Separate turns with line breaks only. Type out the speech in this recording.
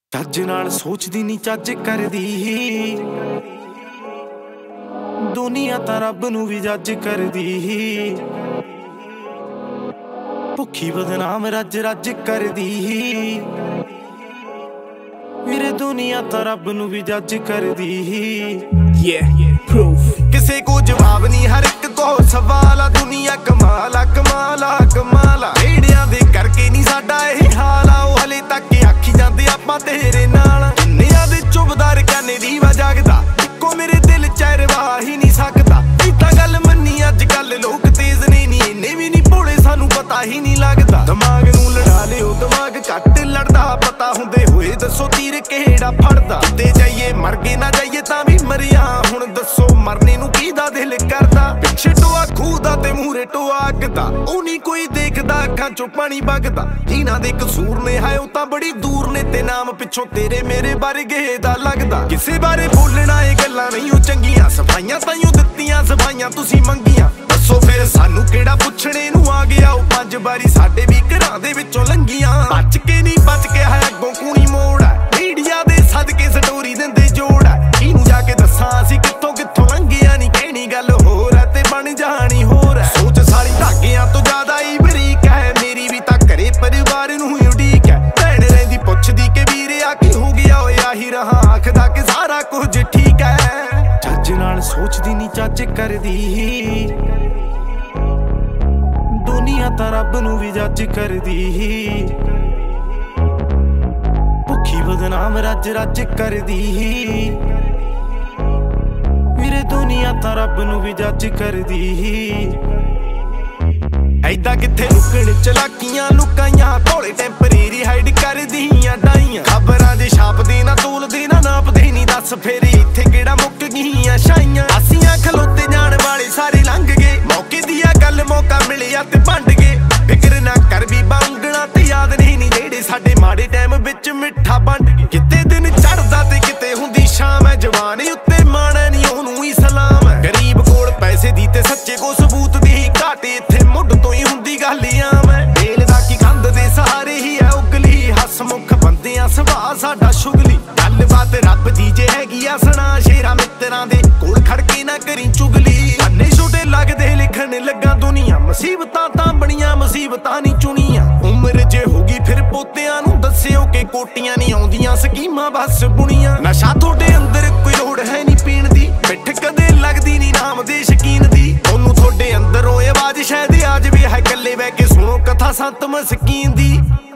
ਚੱਜ ਨਾਲ ਸੋਚਦੀ ਨੀ ਚੱਜ ਕਰਦੀ, ਦੁਨੀਆ ਤਾਂ ਰੱਬ ਨੂੰ ਵੀ ਜੱਜ ਕਰਦੀ। ਭੁੱਖੀ ਬਦਨਾਮ ਰੱਜ ਰੱਜ ਕਰਦੀ, ਵੀਰੇ ਦੁਨੀਆ ਤਾਂ ਰੱਬ ਨੂੰ ਵੀ ਜੱਜ ਕਰਦੀ। ਕਿਸੇ ਕੋ ਜਵਾਬ ਨਹੀਂ, ਹਰ ਇੱਕ ਕੋ ਸਵਾਲ ਆ। ਦੁਨੀਆ ਕਮਾਲਾ ਕਮਾਲਾ ਕਮਾਲਾ, ਏੜਿਆਂ ਦੇ ਕਰਕੇ ਨਹੀਂ ਸਾਡਾ ਇਹ ਹਾਲ ਆ। ਉਹ ਹਲੇ ਤੱਕ ਆਖੀ ਜਾਂਦੇ ਆਪਾਂ ਤੇਰੇ ਨਾਲ। ਦੁਨੀਆ ਦੇ ਚੁਬਦਾਰ ਕਹਿੰਦੇ ਦੀਵਾ ਜਾਗਦਾ, ਇੱਕੋ ਮੇਰੇ ਦਿਲ ਚ ਰਵਾ ਹੀ ਨਹੀਂ ਸਕਦਾ। ਇਹ ਤਾਂ ਗੱਲ ਮੰਨੀ ਅੱਜ ਕੱਲ ਲੋਕ ਤੇਜ਼ ਨੇ ਨੀ, ਇੰਨੇ ਵੀ ਨਹੀਂ ਭੋਲੇ ਸਾਨੂੰ ਪਤਾ ਹੀ ਨਹੀਂ ਲੱਗਦਾ। ਦਿਮਾਗ ਨੂੰ ਲੜਾ ਲਿਓ ਦਿਮਾਗ ਘੱਟ ਲੜਦਾ, ਪਤਾ ਹੁੰਦੇ ਹੋਏ ਦੱਸੋ ਤੀਰ ਕਿਹੜਾ ਫੜਦਾ। ਕਿਤੇ ਜਾਈਏ ਮਰ ਗਏ ਨਾ ਜਾਈਏ ਤਾਂ ਵੀ ਮਰਿਆ, ਹੁਣ ਦੱਸੋ ਮਰਨੇ ਨੂੰ ਕਿਹਦਾ ਦਿਲ ਕਰਦਾ। ਪਿੱਛੇ ਟੋਆ ਖੂਹ ਦਾ ਤੇ ਮੂਹਰੇ ਟੋਆ ਅੱਗ ਦਾ, ਉਹ ਨਹੀਂ ਕੋਈ ਦੇਖਦਾ ਅੱਖਾਂ ਚੋਂ ਪਾਣੀ ਵਗਦਾ। ਜਿਨ੍ਹਾਂ ਦੇ ਕਸੂਰ ਨੇ ਹੈ ਉਹ ਤਾਂ ਬੜੀ ਦੂਰ ਨੇ, ਤੇ ਨਾਮ ਪਿੱਛੋਂ ਤੇਰੇ ਮੇਰੇ ਵਰਗੇ ਦਾ ਲੱਗਦਾ। ਕਿਸੇ ਬਾਰੇ ਬੋਲਣਾ ਇਹ ਗੱਲਾਂ ਨਹੀਂ ਉਹ ਚੰਗੀਆਂ, ਸਫਾਈਆਂ ਤਾਈਓ ਦਿੱਤੀਆਂ ਸਫਾਈਆਂ ਤੁਸੀਂ ਮੰਗੀਆਂ। ਦੱਸੋ ਫਿਰ ਸਾਨੂੰ ਕਿਹੜਾ ਪੁੱਛਣੇ ਨੂੰ ਆ ਗਿਆ। ਉਹ 5 ਵਾਰੀ ਸਾਡੇ ਵੀ ਘਰਾਂ ਦੇ ਵਿੱਚੋਂ ਲੰਘੀਆਂ। ਬਚ ਕੇ ਨਹੀਂ ਬਚ ਕੇ ਹੈ ਅੱਗੋਂ ਕੂਣੀ ਮੋੜ ਹੈ, ਮੀਡੀਆ ਦੇ ਸਦਕੇ ਸਟੋਰੀ ਦਿੰਦੇ ਜੋੜ ਹੈ। ਇਹਨੂੰ ਜਾ ਕੇ ਦੱਸਾਂ ਅਸੀਂ ਕਿੱਥੋਂ ਕਿੱਥੋਂ ਲੰਘਿਆ, ਨਹੀਂ ਕਹਿਣੀ ਗੱਲ ਹੋਰ ਹੈ ਤੇ ਬਣ ਜਾਣੀ ਹੋਰ ਹੈ। ਸੋਚ ਸਾਰੀ ਧਾਗਿਆਂ ਤੋਂ ਜ਼ਿਆਦਾ ਹੀ ਬਰੀਕ ਹੈ, ਮੇਰੀ ਵੀ ਤਾਂ ਘਰੇ ਪਰਿਵਾਰ ਨੂੰ ਹੀ ਉਡੀਕ ਹੈ। ਭੈਣ ਰਹਿੰਦੀ ਪੁੱਛਦੀ ਕਿ ਵੀਰੇ ਆ ਕੀ ਹੋ ਗਿਆ, ਓਏ ਆਹੀ ਰਹਾ ਆਖਦਾ ਕਿ ਸਾਰਾ ਕੁਝ ਠੀਕ ਹੈ। ਚੱਜ ਨਾਲ ਸੋਚਦੀ ਨਹੀਂ ਚੱਜ ਕਰਦੀ, ਦੁਨੀਆ ਤਾਂ ਰੱਬ ਨੂੰ ਵੀ ਜੱਜ ਕਰਦੀ। ਭੁੱਖੀ ਬਦਨਾਮ ਰੱਜ ਰੱਜ ਕਰਦੀ, ਵੀਰੇ ਦੁਨੀਆ ਤਾਂ ਰੱਬ ਨੂੰ ਵੀ ਜੱਜ ਕਰਦੀ। ਐਦਾਂ ਕਿੱਥੇ ਲੁਕਣ ਚਲਾਕੀਆਂ ਲੁਕਾਈਆਂ, ਭੋਲੇ ਟੈਂਪਰੇਰੀ ਹਾਈਡ ਕਰਦੀਆਂ ਡਾਈਆਂ। ਖਬਰਾਂ ਦੇ ਛਾਪਦੇ ਨਾ ਤੋਲਦੇ ਨਾ ਨਾਪਦੇ ਨਹੀਂ, ਦੱਸ ਫੇਰ ਇੱਥੇ ਕਿਹੜਾ ਮੁੱਕ ਗਈਆਂ ਛਾਈਆਂ। ਅਸੀਂ ਖਲੋਤੇ ਜਾਣ ਵਾਲੇ ਸਾਰੇ ਲੰਘ ਗਏ, ਮੌਕੇ ਦੀ ਆ ਗੱਲ ਮੌਕਾ ਮਿਲਿਆ ਤੇ ਵੰਡ ਗਏ। ਫਿਕਰ ਨਾ ਕਰ ਵੀ ਬਾਂਗਣਾ ਤੇ ਯਾਦ ਨਹੀਂ ਜਿਹੜੇ ਸਾਡੇ ਮਾੜੇ ਟਾਈਮ ਵਿੱਚ ਮਿੱਠਾ ਵੰਡ ਗਏ। ਕਿਤੇ ਦਿਨ ਚੜਦਾ ਤੇ ਕਿਤੇ ਹੁੰਦੀ ਸ਼ਾਮ ਹੈ, ਜਵਾਨੀ ਉੱਤੇ ਮਾਣਾ ਨਹੀਂ ਉਹਨੂੰ ਹੀ ਸਲਾਮ ਹੈ। ਗਰੀਬ ਕੋਲ ਪੈਸੇ ਦੀ ਤੇ ਸੱਚੇ ਕੋ ਸਬੂਤ ਦੀ ਘਾਟ, ਇੱਥੇ ਮੁੱਢ ਤੋਂ ਹੀ ਹੁੰਦੀ ਗੱਲ ਆਮ ਹੈ। ਵੇਲ ਦਾ ਕੀ ਕੰਧ ਦੇ ਸਹਾਰੇ ਹੀ ਹੈ ਉਗਲੀ, ਹਸਮੁਖ ਬੰਦਿਆਂ ਸੁਭਾਅ ਸਾਡਾ ਸ਼ੁਗਲੀ। ਗੱਲਬਾਤ ਰੱਬ ਦੀ ਜੇ ਹੈਗੀ ਆ ਸੁਣਾ, ਸ਼ੇਰਾਂ ਮਿੱਤਰਾਂ ਦੇ ਕੋਲ ਖੜ ਕੇ ਨਾ ਕਰੀ ਚੁਗਲੀ। ਅੰਨੇ ਛੋਟੇ ਲੱਗਦੇ ਲਿਖਣ ਲੱਗਾ ਦੁਨੀਆ, ਮੁਸੀਬਤਾਂ ਤਾਂ ਬਣੀਆਂ ਮੁਸੀਬਤਾਂ ਨਹੀਂ ਚੁਣੀਆਂ। ਉਮਰ ਜੇ ਹੋਗੀ ਫਿਰ ਪੋਤਿਆਂ ਨੂੰ ਦੱਸਿਓ ਕਿ ਕੋਟੀਆਂ ਨਹੀਂ ਆਉਂਦੀਆਂ ਸਕੀਮਾਂ ਬਸ ਬੁਣੀਆਂ। ਨਸ਼ਾ ਤੁਹਾਡੇ ਅੰਦਰ ਕੋਈ ਲੋੜ ਹੈ ਨਹੀਂ ਪੀਣ ਦੀ, ਪਿੱਠ ਕਦੇ ਲੱਗਦੀ ਨਹੀਂ ਨਾਮ ਦੇ ਸ਼ਕੀਨ ਦੀ। ਉਹਨੂੰ ਤੁਹਾਡੇ ਅੰਦਰੋਂ ਆਵਾਜ਼ ਸ਼ਾਇਦ ਆ ਜਾਵੇ, ਹੈ ਇਕੱਲੇ ਬਹਿ ਕੇ ਸੁਣੋ ਕਥਾ ਸੰਤ ਮਸਕੀਨ ਦੀ।